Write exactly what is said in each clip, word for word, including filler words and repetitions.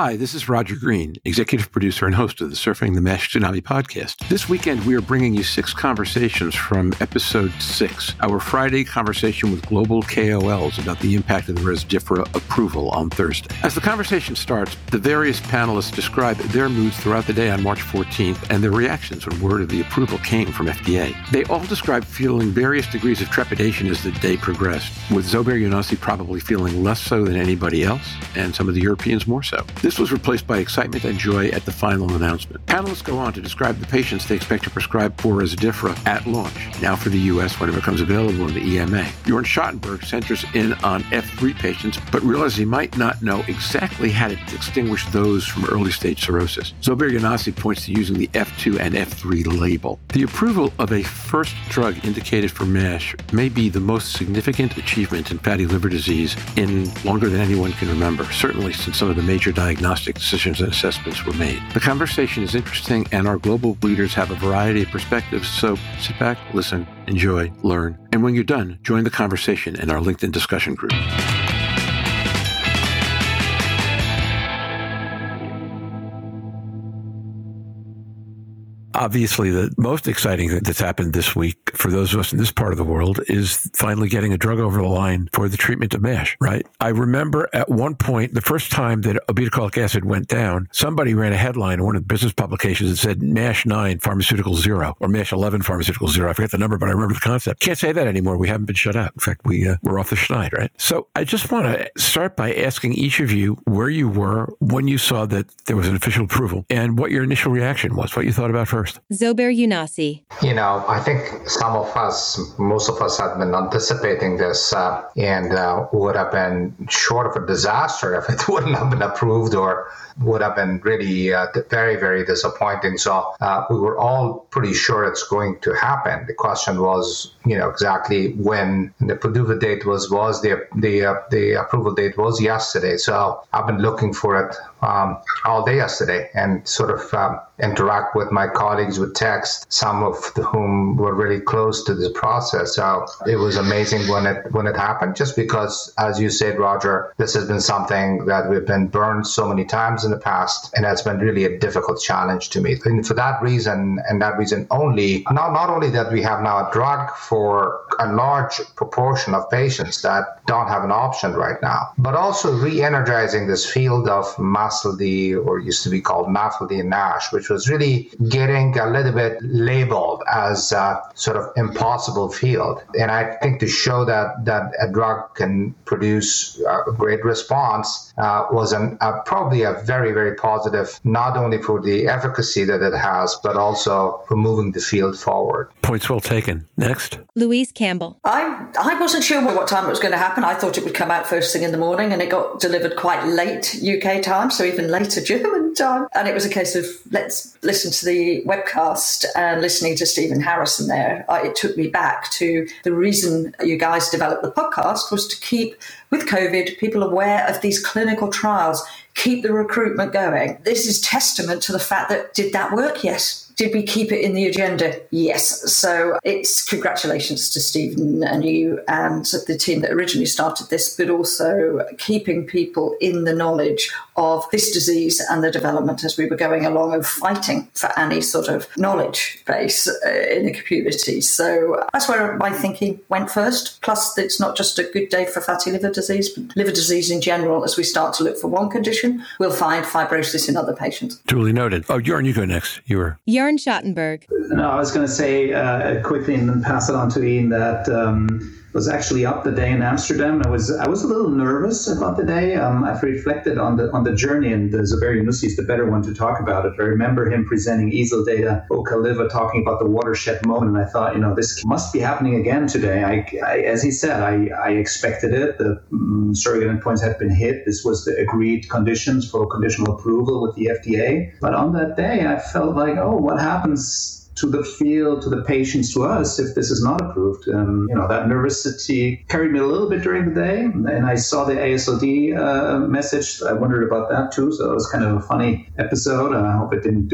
Hi, this is Roger Green, executive producer and host of the Surfing the MASH Tsunami podcast. This weekend, we are bringing you six conversations from episode six, our Friday conversation with global K O Ls about the impact of the Rezdiffra approval on Thursday. As the conversation starts, the various panelists describe their moods throughout the day on March fourteenth and their reactions when word of the approval came from F D A. They all describe feeling various degrees of trepidation as the day progressed, with Zobair Younossi probably feeling less so than anybody else, and some of the Europeans more so. This was replaced by excitement and joy at the final announcement. Panelists go on to describe the patients they expect to prescribe for Rezdiffra at launch, now for the U S when it becomes available in the E M A. Jörn Schattenberg centers in on F three patients, but realizes he might not know exactly how to distinguish those from early-stage cirrhosis. Zobair Younossi points to using the F two and F three label. The approval of a first drug indicated for MASH may be the most significant achievement in fatty liver disease in longer than anyone can remember, certainly since some of the major diagnostic decisions and assessments were made. The conversation is interesting, and our global leaders have a variety of perspectives, so sit back, listen, enjoy, learn, and when you're done, join the conversation in our LinkedIn discussion group. Obviously, the most exciting thing that's happened this week for those of us in this part of the world is finally getting a drug over the line for the treatment of MASH, right? I remember at one point, the first time that obeticholic acid went down, somebody ran a headline in one of the business publications that said MASH nine pharmaceutical zero or MASH eleven pharmaceutical zero. I forget the number, but I remember the concept. Can't say that anymore. We haven't been shut out. In fact, we, uh, we're off the schneid, right? So I just want to start by asking each of you where you were when you saw that there was an official approval and what your initial reaction was, what you thought about first. Zobair Younossi. You know, I think some of us, most of us had been anticipating this uh, and uh, would have been short of a disaster if it wouldn't have been approved or would have been really uh, very, very disappointing. So uh, we were all pretty sure it's going to happen. The question was, you know, exactly when. And the P D U F A date was, was the, the, uh, the approval date was yesterday. So I've been looking for it um, all day yesterday and sort of um, interact with my colleagues with text, some of whom were really close to this process. So it was amazing when it when it happened, just because, as you said, Roger, this has been something that we've been burned so many times in the past, and that's been really a difficult challenge to me. And for that reason, and that reason only, not, not only that we have now a drug for a large proportion of patients that don't have an option right now, but also re-energizing this field of MASLD, or used to be called MAFLD and NASH, which was really getting a little bit labeled as a sort of impossible field. And I think to show that that a drug can produce a great response uh, was an, uh, probably a very, very positive, not only for the efficacy that it has, but also for moving the field forward. Points well taken. Next. Louise Campbell. I, I wasn't sure what time it was going to happen. I thought it would come out first thing in the morning, and it got delivered quite late U K time, so even later German time. And it was a case of let's listen to the webcast and listening to Stephen Harrison there. I, it took me back to the reason you guys developed the podcast was to keep, with COVID, people aware of these clinical trials, keep the recruitment going. This is testament to the fact that, did that work? Yes. Did we keep it in the agenda? Yes. So it's congratulations to Stephen and you and the team that originally started this, but also keeping people in the knowledge of this disease and the development as we were going along of fighting for any sort of knowledge base in the community. So that's where my thinking went first. Plus, it's not just a good day for fatty liver disease, but liver disease in general. As we start to look for one condition, we'll find fibrosis in other patients. Duly noted. Oh, Jörn, you go next. You were... Jörn Schattenberg. No, I was going to say uh, quickly and then pass it on to Ian that um, was actually up the day in Amsterdam. I was I was a little nervous about the day. Um, I've reflected on the on the journey, and uh, Zobair Younossi is the better one to talk about it. I remember him presenting E A S L data, Ocaliva talking about the watershed moment, and I thought, you know, this must be happening again today. I, I as he said, I, I expected it. The um, surrogate endpoints had been hit. This was the agreed conditions for conditional approval with the F D A. But on that day, I felt like, oh, what happens to the field, to the patients, to us, if this is not approved? Um, you know, that nervousity carried me a little bit during the day. And I saw the A S L D uh, message. I wondered about that too. So it was kind of a funny episode. And I hope it didn't do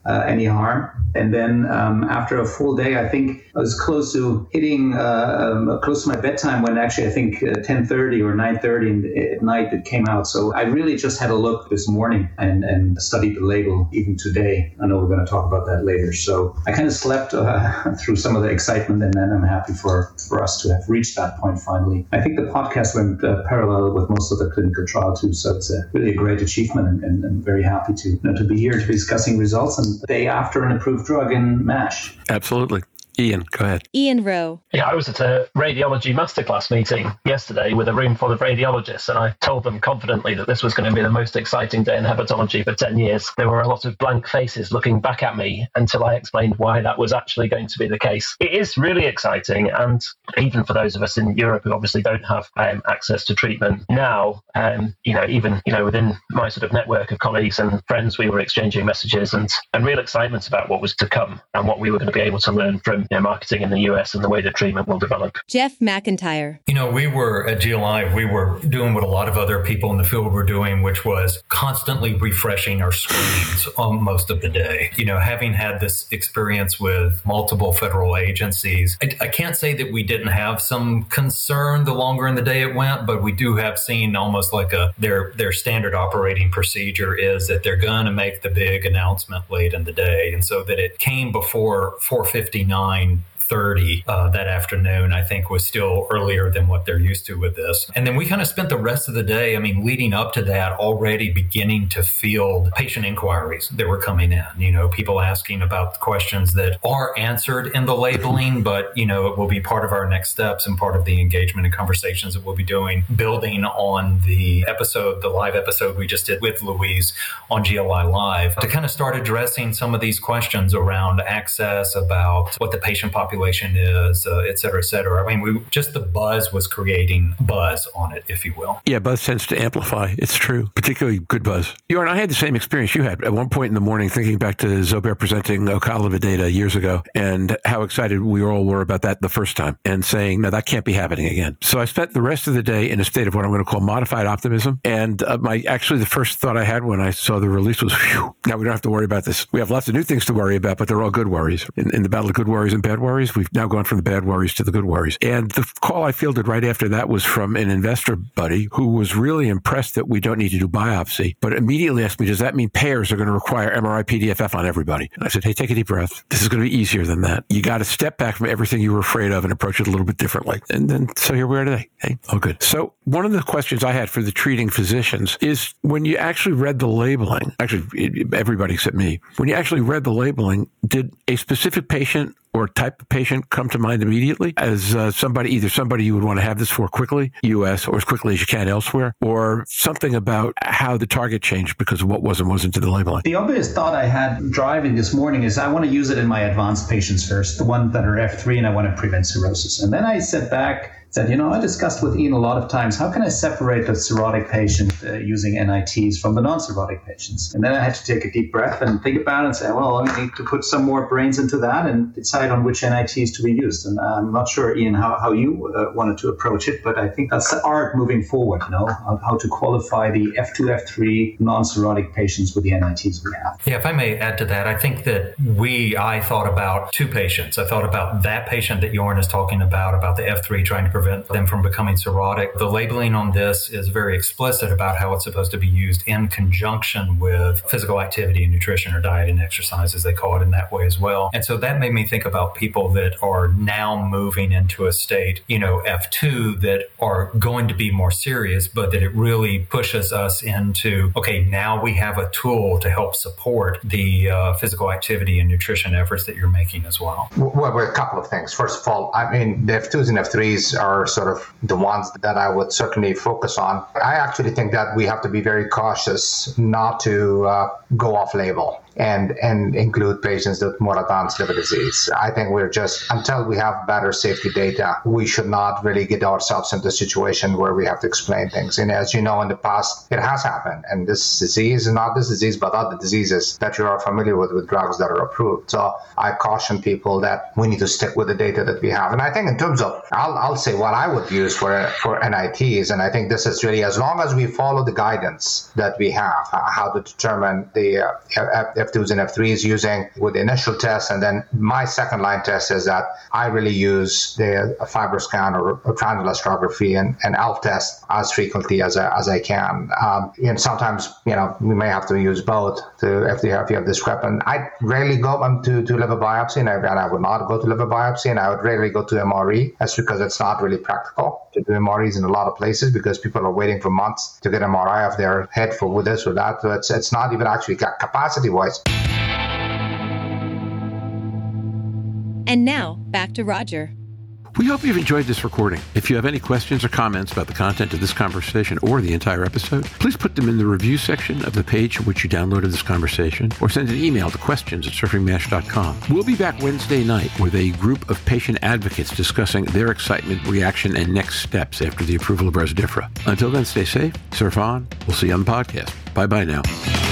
uh, any harm. And then um, after a full day, I think I was close to hitting uh, um, close to my bedtime when actually I think uh, ten thirty or nine thirty at night it came out. So I really just had a look this morning and, and studied the label even today. I know we're going to talk about that later. So I kind of slept uh, through some of the excitement, and then I'm happy for, for us to have reached that point finally. I think the podcast went uh, parallel with most of the clinical trial too. So it's a, really a great achievement, and, and, and very happy to, you know, to be here to be discussing results and the day after an approved drug in MASH. Absolutely. Ian, go ahead. Ian Rowe. Yeah, I was at a radiology masterclass meeting yesterday with a room full of radiologists, and I told them confidently that this was going to be the most exciting day in hepatology for ten years. There were a lot of blank faces looking back at me until I explained why that was actually going to be the case. It is really exciting, and even for those of us in Europe who obviously don't have um, access to treatment now, um, you know, even you know within my sort of network of colleagues and friends, we were exchanging messages and, and real excitement about what was to come and what we were going to be able to learn from You know, marketing in the U S and the way that treatment will develop. Jeff McIntyre. You know, we were at G L I, we were doing what a lot of other people in the field were doing, which was constantly refreshing our screens on most of the day. You know, having had this experience with multiple federal agencies, I, I can't say that we didn't have some concern the longer in the day it went, but we do have seen almost like a their their standard operating procedure is that they're going to make the big announcement late in the day. And so that it came before four fifty-nine thirty uh, that afternoon, I think was still earlier than what they're used to with this. And then we kind of spent the rest of the day, I mean, leading up to that, already beginning to field patient inquiries that were coming in, you know, people asking about questions that are answered in the labeling, but, you know, it will be part of our next steps and part of the engagement and conversations that we'll be doing, building on the episode, the live episode we just did with Louise on G L I Live, to kind of start addressing some of these questions around access, about what the patient population is, uh, et cetera, et cetera. I mean, we just the buzz was creating buzz on it, if you will. Yeah, buzz tends to amplify. It's true, particularly good buzz. Jorn, I had the same experience you had at one point in the morning, thinking back to Zubair presenting Ocaliva data years ago and how excited we all were about that the first time, and saying, no, that can't be happening again. So I spent the rest of the day in a state of what I'm going to call modified optimism. And uh, my actually the first thought I had when I saw the release was, phew, now we don't have to worry about this. We have lots of new things to worry about, but they're all good worries. In, in the battle of good worries and bad worries, we've now gone from the bad worries to the good worries. And the call I fielded right after that was from an investor buddy who was really impressed that we don't need to do biopsy, but immediately asked me, does that mean payers are going to require M R I P D F F on everybody? And I said, hey, take a deep breath. This is going to be easier than that. You got to step back from everything you were afraid of and approach it a little bit differently. And then, so here we are today. Hey, all good. So one of the questions I had for the treating physicians is, when you actually read the labeling, actually everybody except me, when you actually read the labeling, did a specific patient or type of patient come to mind immediately as uh, somebody, either somebody you would want to have this for quickly, U S, or as quickly as you can elsewhere, or something about how the target changed because of what was and wasn't in the labeling? The obvious thought I had driving this morning is I want to use it in my advanced patients first, the ones that are F three, and I want to prevent cirrhosis. And then I sat back, said, you know, I discussed with Ian a lot of times, how can I separate the cirrhotic patient uh, using N I Ts from the non-cirrhotic patients? And then I had to take a deep breath and think about it and say, well, I need to put some more brains into that and decide on which N I Ts to be used. And I'm not sure, Ian, how, how you uh, wanted to approach it, but I think that's the art moving forward, you know, of how to qualify the F two, F three non-cirrhotic patients with the N I Ts we have. Yeah, if I may add to that, I think that we, I thought about two patients. I thought about that patient that Jorn is talking about, about the F three, trying to prevent them from becoming cirrhotic. The labeling on this is very explicit about how it's supposed to be used in conjunction with physical activity and nutrition, or diet and exercise, as they call it in that way as well. And so that made me think about people that are now moving into a state, you know, F two, that are going to be more serious, but that it really pushes us into, okay, now we have a tool to help support the uh, physical activity and nutrition efforts that you're making as well. Well, a couple of things. First of all, I mean, the F twos and F threes are sort of the ones that I would certainly focus on. I actually think that we have to be very cautious not to uh, go off label and and include patients with more advanced liver disease. I think we're just, until we have better safety data, we should not really get ourselves into a situation where we have to explain things. And as you know, in the past, it has happened. And this disease, not this disease, but other diseases that you are familiar with, with drugs that are approved. So I caution people that we need to stick with the data that we have. And I think in terms of, I'll, I'll say what I would use for for N I Ts. And I think this is really, as long as we follow the guidance that we have, uh, how to determine the uh, F twos and F threes using with the initial test. And then my second line test is that I really use the FibroScan or, or transelastography and, and ELF test as frequently as I, as I can. Um, and sometimes, you know, we may have to use both to if you have, if you have discrepant. I rarely go um, to, to liver biopsy, and I, and I would not go to liver biopsy, and I would rarely go to M R E. That's because it's not really practical to do M R Es in a lot of places because people are waiting for months to get M R I of their head for with this or that. So it's, it's not even actually capacity-wise. And now, back to Roger. We hope you've enjoyed this recording. If you have any questions or comments about the content of this conversation or the entire episode, please put them in the review section of the page from which you downloaded this conversation, or send an email to questions at surfing mash dot com. We'll be back Wednesday night with a group of patient advocates discussing their excitement, reaction, and next steps after the approval of Rezdiffra. Until then, stay safe, surf on. We'll see you on the podcast. Bye-bye now.